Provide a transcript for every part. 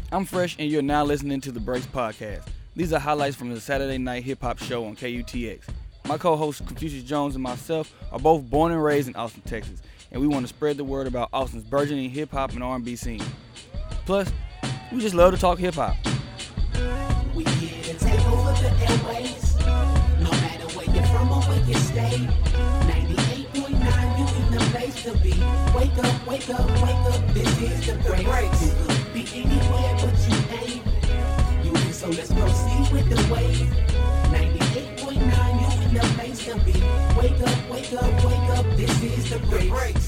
I'm Fresh, and you're now listening to the Breaks Podcast. These are highlights from the Saturday Night Hip Hop Show on KUTX. My co-host Confucius Jones and myself are both born and raised in Austin, Texas, and we want to spread the word about Austin's burgeoning hip hop and R&B scene. Plus, we just love to talk hip hop. We here to take over the airways. No matter where you're from or where you stay. 98.9, you in the place to be. Wake up, wake up, wake up. This is the Breaks. You could be anywhere but you ain't. You in, so let's proceed with the wave. 98.9, you in the place to be. Wake up, wake up, wake up. This is the Breaks.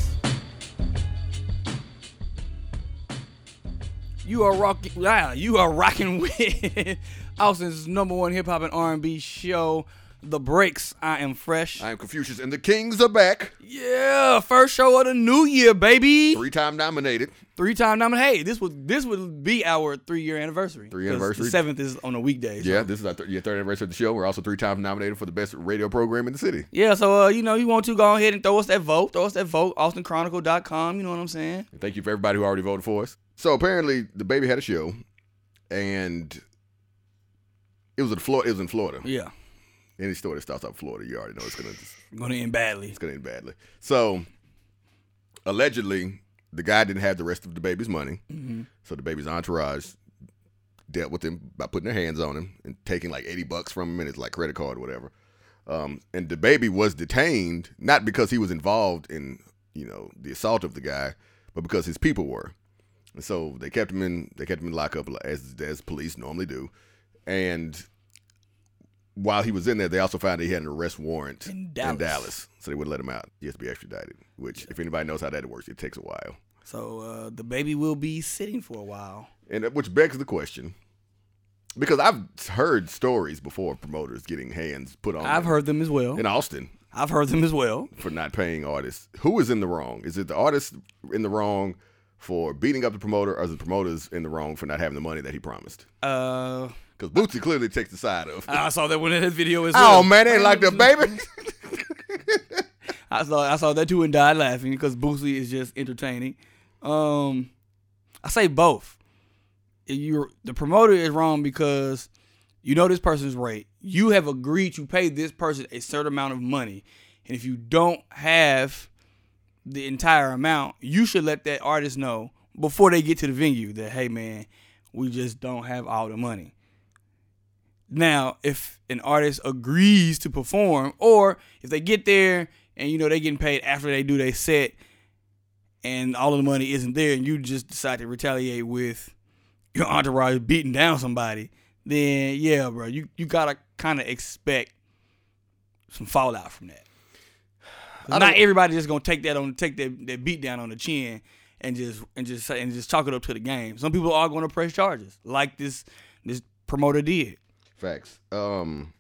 You are rocking with Austin's number one hip hop and R&B show, The Breaks. I am Fresh. I am Confucius, and the Kings are back. Yeah, first show of the new year, baby. 3-time nominated. Hey, this would be our 3-year anniversary. 3 anniversary. The 7th is on a weekday. So. Yeah, this is our third anniversary of the show. We're also 3 times nominated for the best radio program in the city. Yeah, so you want to go ahead and throw us that vote. AustinChronicle.com. You know what I'm saying? And thank you for everybody who already voted for us. So apparently, the baby had a show, and it was in Florida. Yeah. Any story that starts out in Florida, you already know it's gonna end badly. It's gonna end badly. So allegedly, the guy didn't have the rest of the baby's money, so the baby's entourage dealt with him by putting their hands on him and taking like $80 from him and his like credit card or whatever. And the baby was detained not because he was involved in the assault of the guy, but because his people were. And so they kept him in lockup as police normally do. And while he was in there, they also found that he had an arrest warrant in Dallas. So they wouldn't let him out. He has to be extradited, which if anybody knows how that works, it takes a while. So the baby will be sitting for a while. And which begs the question, because I've heard stories before of promoters getting hands put on. I've heard them as well. In Austin. I've heard them as well. For not paying artists. Who is in the wrong? Is it the artist in the wrong for beating up the promoter, or is the promoters in the wrong for not having the money that he promised? Because Bootsy clearly takes the side of. I saw that one in his video as well. Oh man, they ain't like the baby. I saw that too and died laughing because Bootsy is just entertaining. I say both. The promoter is wrong because this person's rate. You have agreed to pay this person a certain amount of money, and if you don't have the entire amount, you should let that artist know before they get to the venue that, hey man, we just don't have all the money. Now, if an artist agrees to perform, or if they get there and they're getting paid after they do their set and all of the money isn't there, and you just decide to retaliate with your entourage beating down somebody, then yeah, bro, you gotta kind of expect some fallout from that. Not everybody just gonna take that beat down on the chin and just chalk it up to the game. Some people are gonna press charges, like this promoter did. Facts. I'm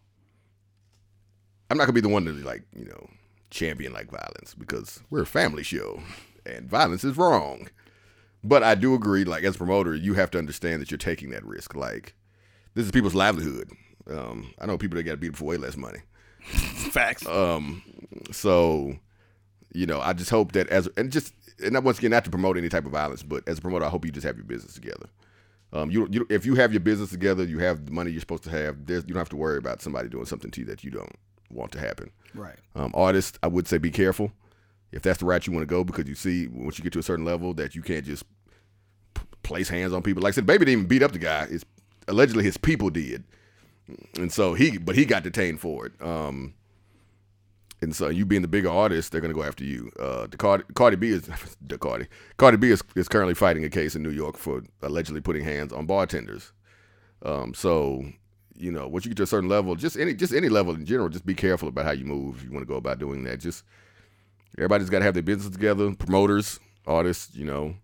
not gonna be the one to champion violence, because we're a family show and violence is wrong. But I do agree, as a promoter, you have to understand that you're taking that risk. This is people's livelihood. I know people that got beat for way less money. Facts. So, I just hope that once again, not to promote any type of violence, but as a promoter, I hope you just have your business together. If you have your business together, you have the money you're supposed to have. You don't have to worry about somebody doing something to you that you don't want to happen. Right. Artists, I would say be careful if that's the route you want to go, because you see once you get to a certain level that you can't just place hands on people. Like I said, Baby didn't even beat up the guy. Allegedly his people did. And so he got detained for it. And so you being the bigger artist, they're gonna go after you. Cardi B is currently fighting a case in New York for allegedly putting hands on bartenders. So once you get to a certain level, just any level in general, just be careful about how you move if you want to go about doing that. Just everybody's got to have their business together. Promoters, artists,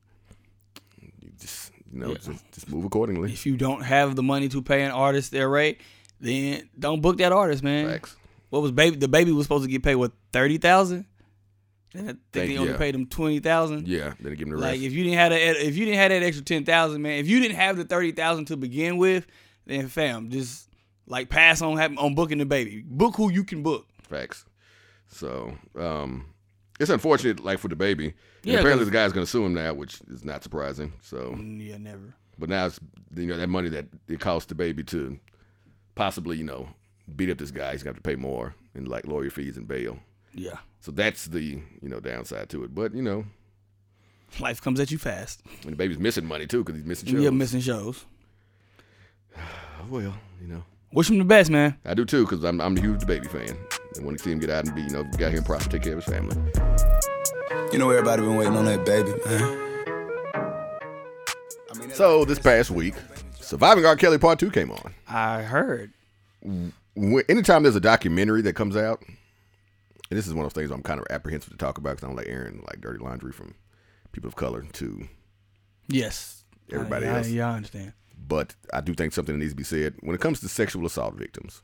just move accordingly. If you don't have the money to pay an artist their rate, then don't book that artist, man. Facts. What was Baby? The Baby was supposed to get paid $30,000, and I think they only paid him $20,000. Yeah, then give him the rest. If you didn't have that extra $10,000, man, if you didn't have the $30,000 to begin with, then fam, just pass on booking the Baby. Book who you can book. Facts. So it's unfortunate, for the Baby. Yeah, apparently the guy's gonna sue him now, which is not surprising. So yeah, never. But now it's that money that it costs the baby to possibly beat up this guy. He's got to pay more in like lawyer fees and bail. Yeah. So that's the downside to it. But life comes at you fast. And the baby's missing money too because he's missing shows. Yeah, missing shows. Well, Wish him the best, man. I do too because I'm a huge baby fan. And want to see him get out and be got him proper, take care of his family. Everybody been waiting on that baby, man. So this past week, Surviving R. Kelly Part 2 came on. I heard. Anytime there's a documentary that comes out, and this is one of those things I'm kind of apprehensive to talk about because I don't like airing like dirty laundry from people of color to everybody else. Yeah, I understand. But I do think something needs to be said. When it comes to sexual assault victims,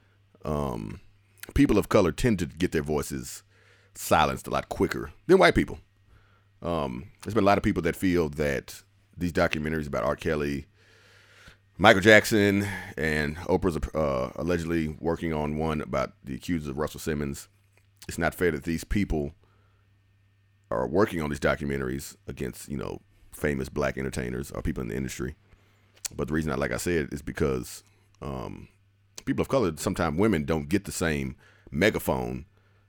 people of color tend to get their voices silenced a lot quicker than white people. There's been a lot of people that feel that these documentaries about R. Kelly, Michael Jackson, and Oprah's allegedly working on one about the accusers of Russell Simmons. It's not fair that these people are working on these documentaries against, famous black entertainers or people in the industry. But the reason, like I said, is because people of color, sometimes women don't get the same megaphone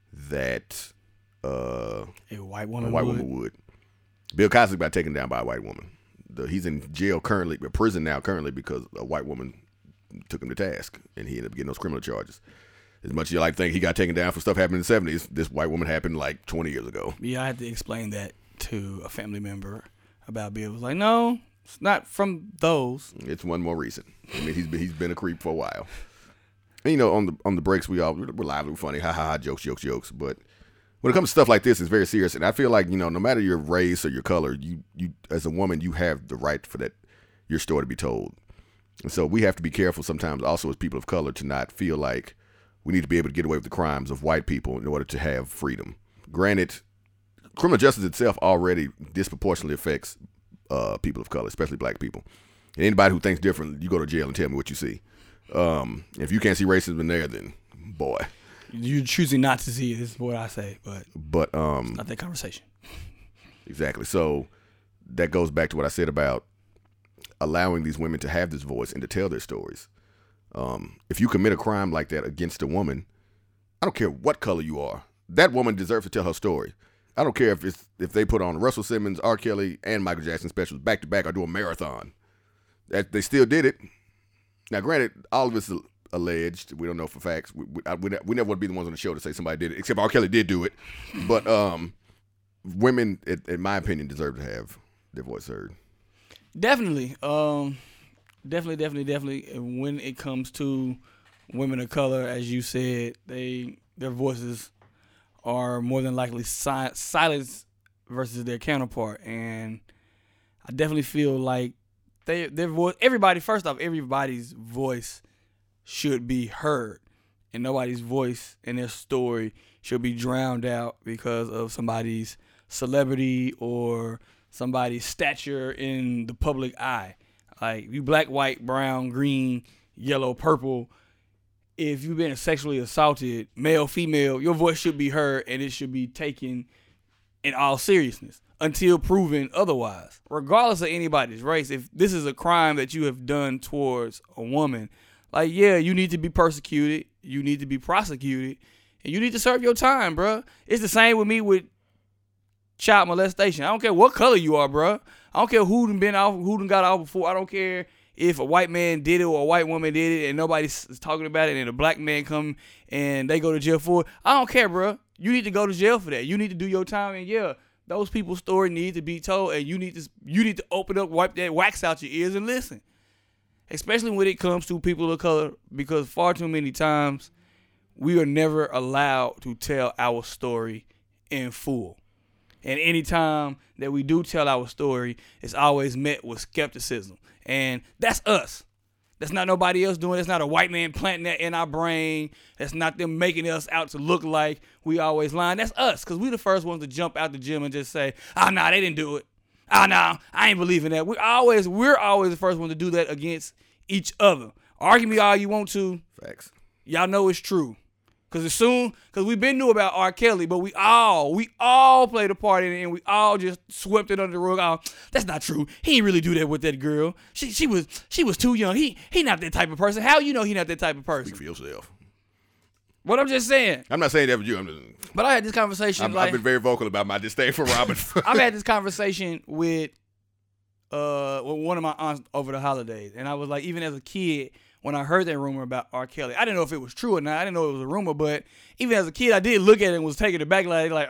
that a white woman would. Bill Cosby got taken down by a white woman. He's in jail currently, prison now currently because a white woman took him to task, and he ended up getting those criminal charges. As much as you like think he got taken down for stuff happening in the 70s, this white woman happened like 20 years ago. Yeah, I had to explain that to a family member about Bill. Was like, no, it's not from those. It's one more recent. I mean, he's been a creep for a while. And, on the breaks, we're lively, we're funny, ha ha ha, jokes. But when it comes to stuff like this, it's very serious. And I feel like, no matter your race or your color, you as a woman, you have the right for your story to be told. And so we have to be careful sometimes also as people of color to not feel like we need to be able to get away with the crimes of white people in order to have freedom. Granted, criminal justice itself already disproportionately affects people of color, especially black people. And anybody who thinks different, you go to jail and tell me what you see. If you can't see racism in there, then boy. You're choosing not to see it, is what I say, but it's not that conversation. Exactly. So that goes back to what I said about allowing these women to have this voice and to tell their stories. If you commit a crime like that against a woman, I don't care what color you are, that woman deserves to tell her story. I don't care if they put on Russell Simmons, R. Kelly, and Michael Jackson specials back to back or do a marathon. That they still did it. Now, granted, all of it's alleged. We don't know for facts. We never want to be the ones on the show to say somebody did it, except R. Kelly did do it. But women, in my opinion, deserve to have their voice heard. Definitely. Definitely. And when it comes to women of color, as you said, their voices are more than likely silenced versus their counterpart. And I definitely feel like their voice, everybody's voice should be heard, and nobody's voice and their story should be drowned out because of somebody's celebrity or somebody's stature in the public eye. Like, you black, white, brown, green, yellow, purple, if you've been sexually assaulted, male, female, your voice should be heard and it should be taken in all seriousness until proven otherwise. Regardless of anybody's race, if this is a crime that you have done towards a woman, like, yeah, you need to be persecuted, you need to be prosecuted, and you need to serve your time, bruh. It's the same with me with child molestation. I don't care what color you are, bruh. I don't care who done got off before. I don't care if a white man did it or a white woman did it and nobody's talking about it and a black man come and they go to jail for it. I don't care, bruh. You need to go to jail for that. You need to do your time, and yeah, those people's story need to be told, and you need to open up, wipe that wax out your ears and listen. Especially when it comes to people of color, because far too many times we are never allowed to tell our story in full. And any time that we do tell our story, it's always met with skepticism. And that's us. That's not nobody else doing it. That's not a white man planting that in our brain. That's not them making us out to look like we always lying. That's us, because we the first ones to jump out the gym and just say, oh, no, they didn't do it. Oh, no, I ain't believing that. We're always the first one to do that against each other. Argue me all you want to. Facts. Y'all know it's true. Cause we been knew about R. Kelly, but we all played a part in it, and we all just swept it under the rug. Oh, that's not true. He didn't really do that with that girl. She was too young. He not that type of person. How you know he not that type of person? Speak for yourself. What I'm just saying. I'm not saying that was you. But I had this conversation. I've been very vocal about my disdain for Robin. I've had this conversation with one of my aunts over the holidays, and I was like, even as a kid, when I heard that rumor about R. Kelly, I didn't know if it was true or not. I didn't know it was a rumor, but even as a kid, I did look at it and was taken aback, like,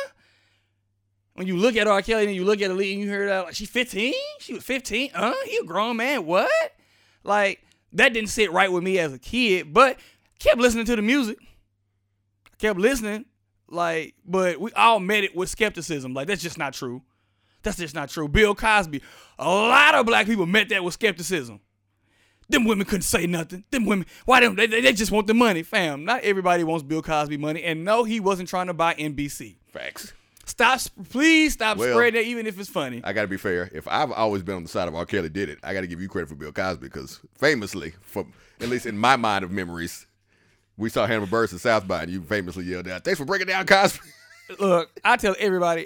when you look at R. Kelly and you look at Aaliyah and you hear that, like, she 15? She was 15? He a grown man? What? Like, that didn't sit right with me as a kid, but kept listening to the music. Kept listening, like, but we all met it with skepticism. Like, that's just not true. That's just not true. Bill Cosby, a lot of black people met that with skepticism. Them women couldn't say nothing. Them women, why them? They just want the money, fam. Not everybody wants Bill Cosby money, and no, he wasn't trying to buy NBC. Facts. Please stop spreading that, even if it's funny. I got to be fair. If I've always been on the side of R. Kelly did it, I got to give you credit for Bill Cosby because famously, at least in my mind of memories, we saw Hannibal Buress at South by, and you famously yelled out, "Thanks for breaking down Cosby." Look, I tell everybody,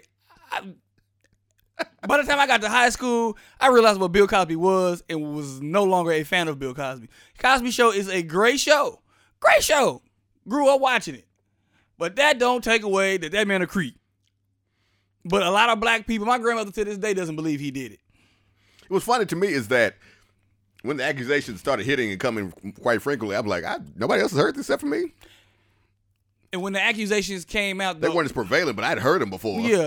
by the time I got to high school, I realized what Bill Cosby was and was no longer a fan of Bill Cosby. Cosby Show is a great show. Great show. Grew up watching it. But that don't take away that man a creep. But a lot of black people, my grandmother to this day doesn't believe he did it. What's funny to me is that when the accusations started hitting and coming, quite frankly, I'm like, nobody else has heard this except for me. And when the accusations came out, they weren't as prevalent, but I'd heard them before. Yeah,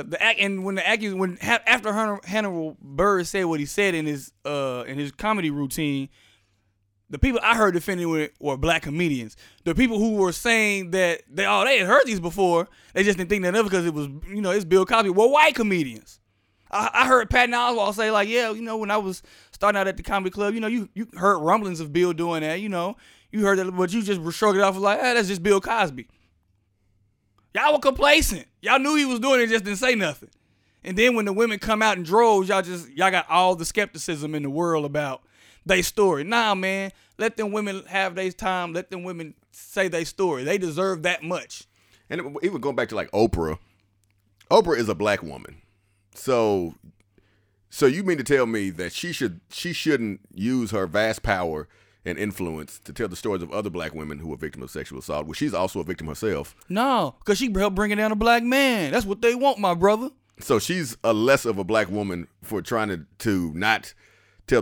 after Hannibal Buress said what he said in his comedy routine, the people I heard defending it were black comedians. The people who were saying that they had heard these before, they just didn't think that of it because it was, it's Bill Cosby, were white comedians. I heard Patton Oswalt say, like, yeah, when I was starting out at the comedy club, you heard rumblings of Bill doing that, you heard that, but you just shrugged it off like, that's just Bill Cosby. Y'all were complacent. Y'all knew he was doing it, just didn't say nothing. And then when the women come out in droves, y'all got all the skepticism in the world about their story. Nah, man, let them women have their time. Let them women say their story. They deserve that much. And even going back to like Oprah. Oprah is a black woman. So you mean to tell me that she shouldn't use her vast power and influence to tell the stories of other black women who were victims of sexual assault? Well, she's also a victim herself. No, because she helped bring down a black man. That's what they want, my brother. So she's a less of a black woman for trying to not tell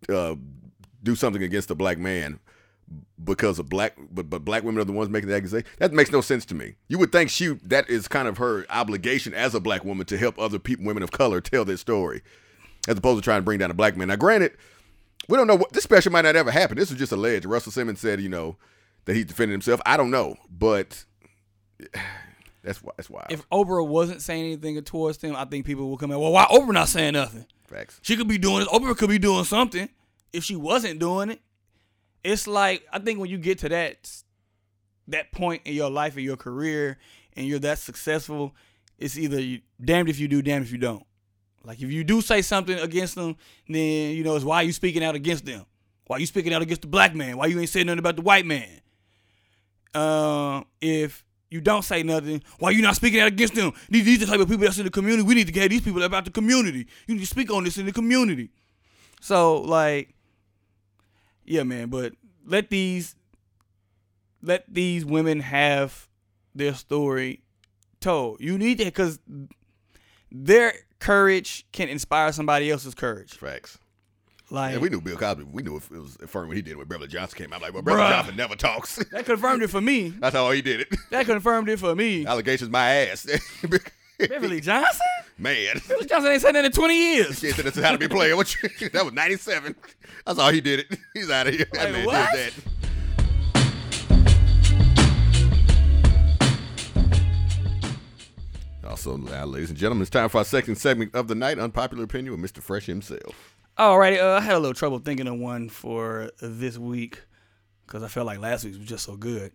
do something against a black man because of black women are the ones making the accusation. That makes no sense to me. You would think that is kind of her obligation as a black woman to help other women of color tell their story, as opposed to trying to bring down a black man. Now, granted, we don't know what this special might not ever happen. This was just alleged. Russell Simmons said, that he defended himself. I don't know, but that's wild. If Oprah wasn't saying anything towards him, I think people would come in. Well, why Oprah not saying nothing? Facts. She could be doing this. Oprah could be doing something. If she wasn't doing it, it's like, I think when you get to that point in your life or your career and you're that successful, it's either damned if you do, damned if you don't. Like, if you do say something against them, then, it's why you speaking out against them? Why you speaking out against the black man? Why you ain't saying nothing about the white man? If you don't say nothing, why you not speaking out against them? These are the type of people that's in the community. We need to get these people about the community. You need to speak on this in the community. So, like, yeah, man, but let these women have their story told. You need to, because their courage can inspire somebody else's courage. Facts. Like, and we knew Bill Cosby. We knew it was affirmed when he did it when Beverly Johnson came out. Like, well, Beverly Johnson never talks. That confirmed it for me. That's how he did it. That confirmed it for me. Allegations my ass. Beverly Johnson? Man. Beverly Johnson ain't said that in 20 years. She said that's how to be a player. That was 97. That's all he did it. He's out of here. That man what? did that. Also, now, ladies and gentlemen, it's time for our second segment of the night, Unpopular Opinion with Mr. Fresh himself. Alrighty, I had a little trouble thinking of one for this week because I felt like last week's was just so good.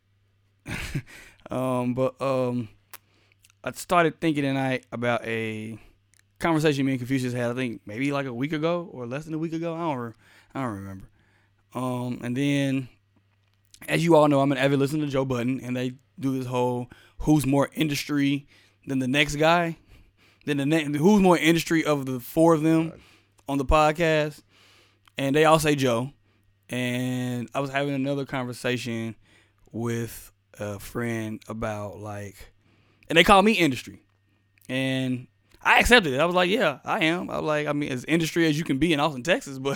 But I started thinking tonight about a conversation me and Confucius had, I think maybe like a week ago or less than a week ago. I don't remember. And then as you all know, I'm an avid listener to Joe Budden, and they do this whole who's more industry than the next guy, who's more industry of the four of them on the podcast, and they all say Joe. And I was having another conversation with a friend about and they call me industry, and I accepted it. I was like, yeah, I am. I was like, I mean, as industry as you can be in Austin, Texas, but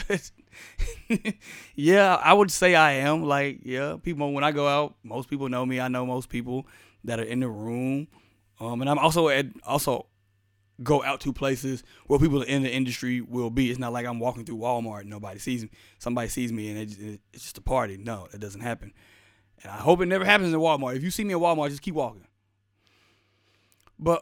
yeah, I would say I am. Like, yeah, people, when I go out, most people know me. I know most people that are in the room. And I'm also go out to places where people in the industry will be. It's not like I'm walking through Walmart and nobody sees me. Somebody sees me and it's just a party. No, that doesn't happen. And I hope it never happens in Walmart. If you see me in Walmart, just keep walking. But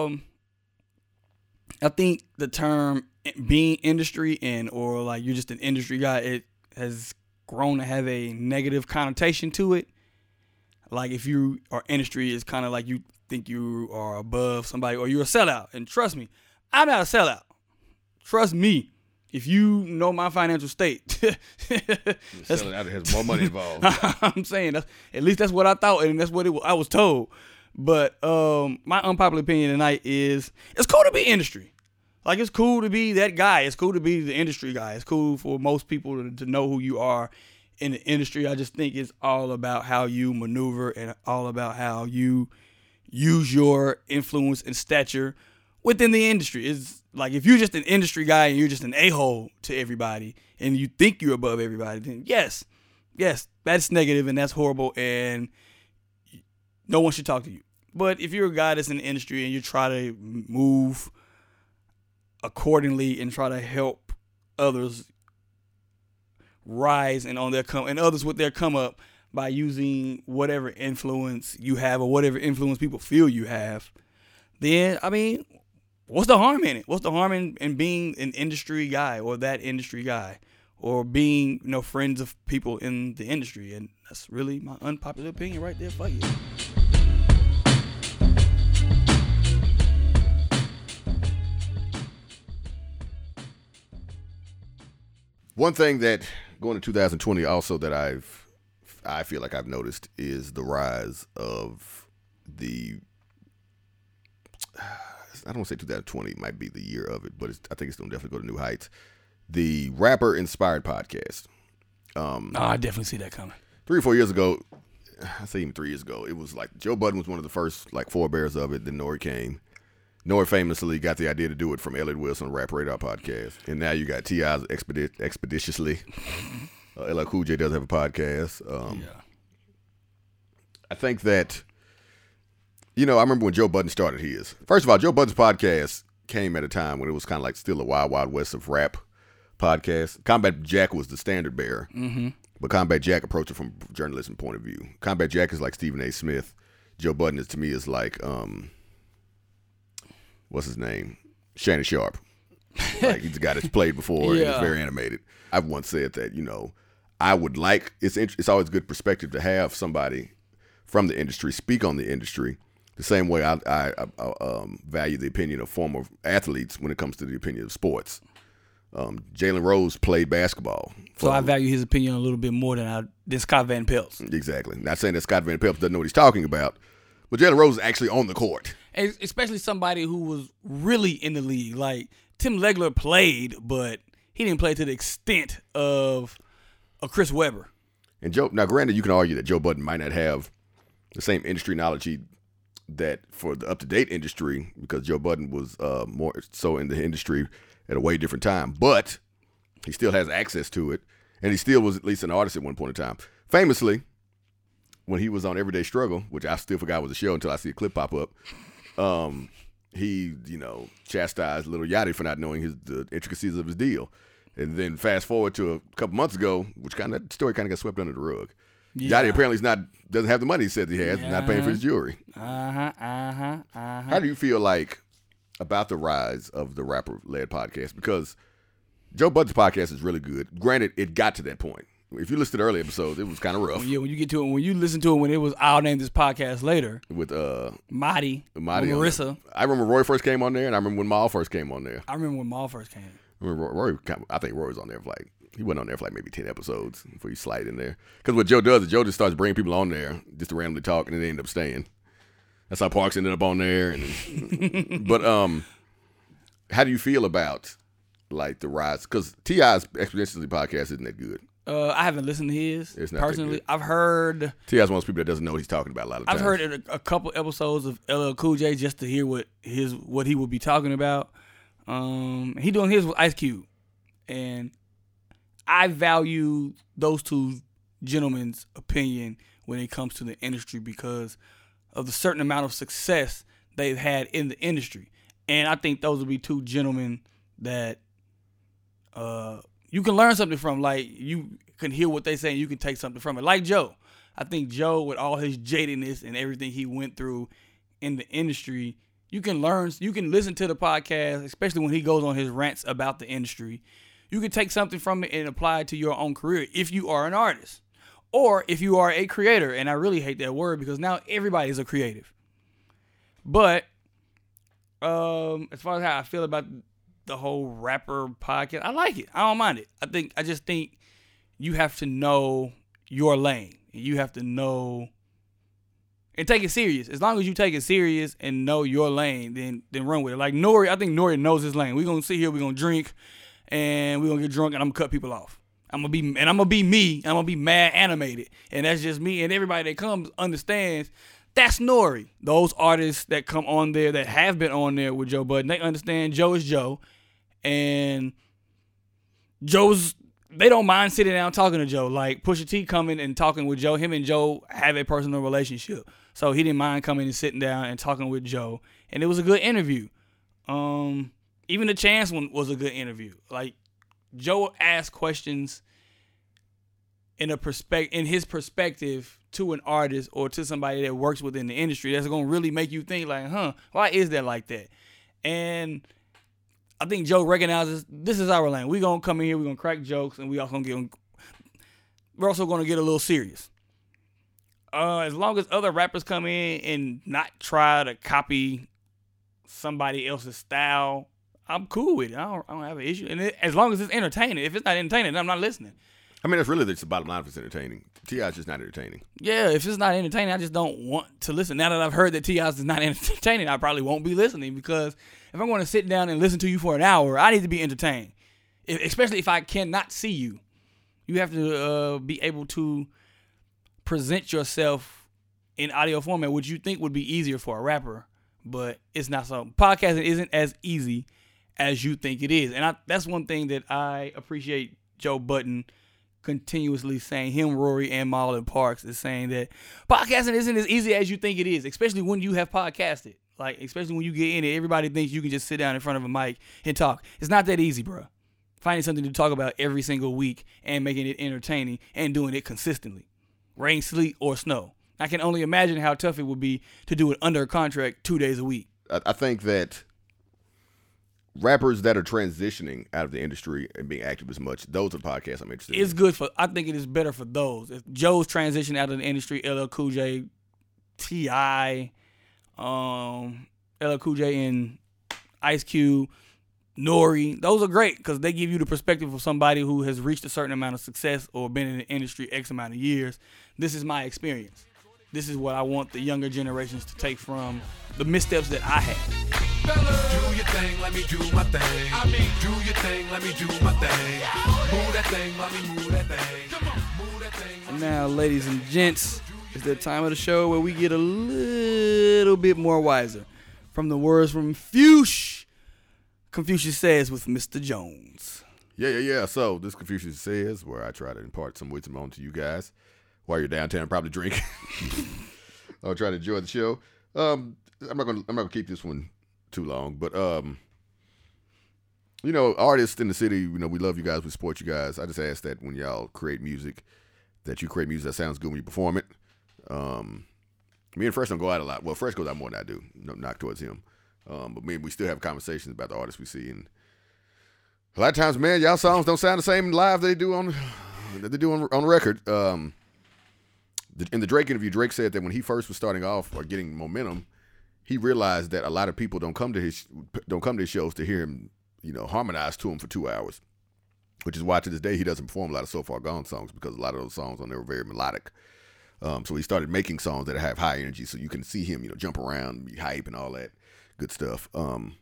I think the term being industry or like you're just an industry guy, it has grown to have a negative connotation to it. Like if you are industry, it's kind of like you think you are above somebody or you're a sellout. And trust me, I'm not a sellout. Trust me. If you know my financial state, selling out has more money involved. I'm saying at least that's what I thought, and that's what I was told. But my unpopular opinion tonight is it's cool to be industry. Like, it's cool to be that guy. It's cool to be the industry guy. It's cool for most people to know who you are in the industry. I just think it's all about how you maneuver and all about how you use your influence and stature within the industry. It's like if you're just an industry guy and you're just an a-hole to everybody and you think you're above everybody, then yes, that's negative and that's horrible and no one should talk to you. But if you're a guy that's in the industry and you try to move accordingly and try to help others rise and and others with their come up by using whatever influence you have or whatever influence people feel you have, then, I mean, what's the harm in it? What's the harm in being an industry guy or that industry guy or being, friends of people in the industry? And that's really my unpopular opinion right there. Fuck you. One thing that going to 2020 also that I feel like I've noticed is the rise of I don't want to say 2020 might be the year of it, but I think it's going to definitely go to new heights. The rapper inspired podcast. I definitely see that coming. 3 or 4 years ago, I say even 3 years ago, it was like Joe Budden was one of the first forebears of it. Then Nori came. Nori famously got the idea to do it from Elliott Wilson Rap Radar podcast, and now you got T.I.'s expeditiously. LL Cool J does have a podcast. I think that, I remember when Joe Budden started his. First of all, Joe Budden's podcast came at a time when it was kind of like still a wild, wild west of rap podcast. Combat Jack was the standard bearer, but Combat Jack approached it from a journalism point of view. Combat Jack is like Stephen A. Smith. Joe Budden to me is like, what's his name? Shannon Sharp. Like, he's a guy that's played before and is very animated. I've once said that, I would like, it's always good perspective to have somebody from the industry speak on the industry the same way I value the opinion of former athletes when it comes to the opinion of sports. Jalen Rose played basketball. So I value his opinion a little bit more than Scott Van Pelt's. Exactly. Not saying that Scott Van Pelt doesn't know what he's talking about, but Jalen Rose is actually on the court. And especially somebody who was really in the league. Like, Tim Legler played, but he didn't play to the extent of a Chris Webber. And now granted, you can argue that Joe Budden might not have the same industry knowledge that for the up-to-date industry, because Joe Budden was more so in the industry at a way different time, but he still has access to it, and he still was at least an artist at one point in time. Famously, when he was on Everyday Struggle, which I still forgot was a show until I see a clip pop up, he, chastised Lil Yachty for not knowing the intricacies of his deal. And then fast forward to a couple months ago, which that story kind of got swept under the rug. Yeah. Yachty apparently doesn't have the money he says he has, not paying for his jewelry. How do you feel like about the rise of the rapper-led podcast? Because Joe Budden's podcast is really good. Granted, it got to that point. If you listened to the early episodes, it was kind of rough. Yeah, when you get to it, when you listen to it, when it was, I'll name this podcast later. With Marty Marissa. I remember Roy first came on there, and I remember when Maul first came on there. I remember when Maul first came. I remember Roy. I think Roy was on there for like He went on there for like maybe 10 episodes before he slide in there. Because what Joe does is Joe just starts bringing people on there just to randomly talk, and then they end up staying. That's how Parks ended up on there. But how do you feel about like the rise? Because T.I.'s Exponentially podcast isn't that good. I haven't listened to his It's not personally. that good. I've heard. T.I.'s one of those people that doesn't know what he's talking about a lot of times. I've heard a couple episodes of LL Cool J just to hear what he would be talking about. He doing his with Ice Cube, and I value those two gentlemen's opinion when it comes to the industry because of the certain amount of success they've had in the industry. And I think those would be two gentlemen that you can learn something from. Like, you can hear what they say and you can take something from it. Like Joe. I think Joe, with all his jadedness and everything he went through in the industry, you can listen to the podcast, especially when he goes on his rants about the industry. You can take something from it and apply it to your own career if you are an artist. Or if you are a creator, and I really hate that word because now everybody's a creative. But as far as how I feel about the whole rapper podcast, I like it. I don't mind it. I just think you have to know your lane. You have to know and take it serious. As long as you take it serious and know your lane, then run with it. Like Nori, I think Nori knows his lane. We're gonna sit here, we're gonna drink, and we're gonna get drunk, and I'm gonna cut people off. I'm gonna be me. I'm gonna be mad animated, and that's just me. And everybody that comes understands that's Nori. Those artists that come on there that have been on there with Joe Budden, they understand Joe is Joe, and they don't mind sitting down talking to Joe. Like Pusha T coming and talking with Joe. Him and Joe have a personal relationship, so he didn't mind coming and sitting down and talking with Joe, and it was a good interview. Even the Chance one was a good interview. Like, Joe asked questions in his perspective to an artist or to somebody that works within the industry that's going to really make you think like, why is that like that? And I think Joe recognizes this is our lane. We're going to come in here, we're going to crack jokes, and we're also going to get a little serious. As long as other rappers come in and not try to copy somebody else's style, I'm cool with it. I don't have an issue. And as long as it's entertaining. If it's not entertaining, I'm not listening. I mean, that's really the bottom line if it's entertaining. T.I.'s just not entertaining. Yeah, if it's not entertaining, I just don't want to listen. Now that I've heard that T.I.'s is not entertaining, I probably won't be listening because if I'm going to sit down and listen to you for an hour, I need to be entertained. Especially if I cannot see you. You have to be able to present yourself in audio format, which you think would be easier for a rapper, but it's not so. Podcasting isn't as easy as you think it is. And that's one thing that I appreciate Joe Budden continuously saying. Him, Rory, and Marlon Parks is saying that podcasting isn't as easy as you think it is, especially when you have podcasted. Like, especially when you get in it, everybody thinks you can just sit down in front of a mic and talk. It's not that easy, bro. Finding something to talk about every single week and making it entertaining and doing it consistently. Rain, sleet, or snow. I can only imagine how tough it would be to do it under a contract 2 days a week. I think that rappers that are transitioning out of the industry and being active as much, those are podcasts I'm interested in. It's good I think it is better for those. If Joe's transitioned out of the industry, LL Cool J, T.I., LL Cool J and Ice Cube, Nori, those are great because they give you the perspective of somebody who has reached a certain amount of success or been in the industry X amount of years. This is my experience. This is what I want the younger generations to take from the missteps that I had. Do your thing, let me do my thing. I mean, do your thing, let me do my thing. Move that thing, let me move that thing. Come on, move that thing. And now, ladies and gents, it's the time of the show where we get a little bit more wiser from the words from Confucius Says with Mr. Jones. Yeah. So this Confucius Says, where I try to impart some wisdom onto you guys while you're downtown probably drinking. I'll try to enjoy the show. I'm not gonna keep this one too long, but artists in the city, we love you guys, we support you guys. I just ask that when y'all create music, that you create music that sounds good when you perform it. Me and Fresh don't go out a lot. Well, Fresh goes out more than I do. No knock towards him. But we still have conversations about the artists we see, and a lot of times, man, y'all songs don't sound the same live that they do on record. In the Drake interview, Drake said that when he first was starting off or getting momentum, he realized that a lot of people don't come to his shows to hear him, harmonize to him for 2 hours. which is why to this day he doesn't perform a lot of So Far Gone songs, because a lot of those songs on there were very melodic. So he started making songs that have high energy, so you can see him, jump around, be hype, and all that good stuff. I'm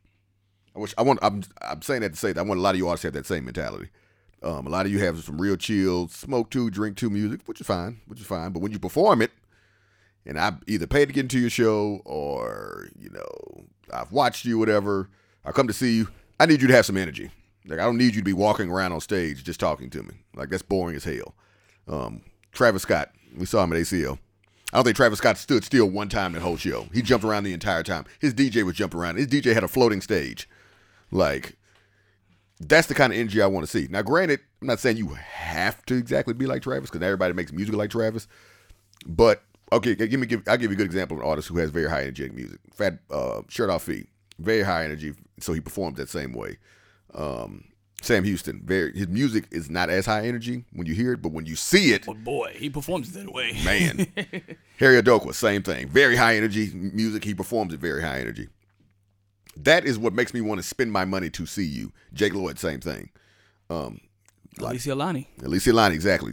saying that to say that I want a lot of you artists to have that same mentality. A lot of you have some real chill, smoke to, drink to music, which is fine. But when you perform it, and I either paid to get into your show, or I've watched you, whatever, I come to see you, I need you to have some energy. Like, I don't need you to be walking around on stage just talking to me. Like, that's boring as hell. Travis Scott, we saw him at ACL. I don't think Travis Scott stood still one time that whole show. He jumped around the entire time. His DJ was jumping around. His DJ had a floating stage. Like, that's the kind of energy I want to see. Now, granted, I'm not saying you have to exactly be like Travis, because everybody makes music like Travis. But, okay, I'll give you a good example of an artist who has very high energetic music. Shirt Off Feet, very high energy, so he performs that same way. Sam Houston, his music is not as high energy when you hear it, but when you see it, oh boy, he performs that way. Man, Harry Adokwa, same thing. Very high energy music. He performs at very high energy. That is what makes me want to spend my money to see you. Jake Lloyd, same thing. Alicia Lani, exactly.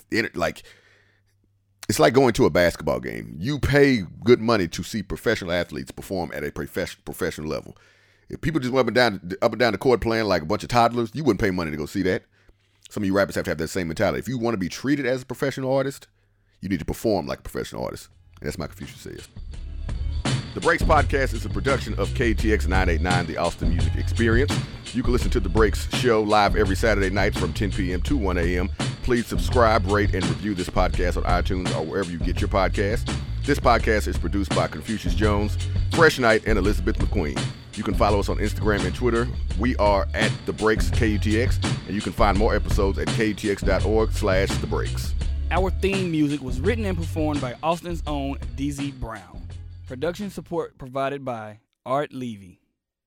It's like going to a basketball game. You pay good money to see professional athletes perform at a professional level. If people just went up and down the court playing like a bunch of toddlers, you wouldn't pay money to go see that. Some of you rappers have to have that same mentality. If you want to be treated as a professional artist, you need to perform like a professional artist. And that's my Confucius says. The Breaks Podcast is a production of KTX 989, the Austin Music Experience. You can listen to The Breaks show live every Saturday night from 10 p.m. to 1 a.m. Please subscribe, rate, and review this podcast on iTunes or wherever you get your podcasts. This podcast is produced by Confucius Jones, Fresh Knight, and Elizabeth McQueen. You can follow us on Instagram and Twitter. We are at The Breaks KUTX, and you can find more episodes at KUTX.org/The Breaks. Our theme music was written and performed by Austin's own DZ Brown. Production support provided by Art Levy.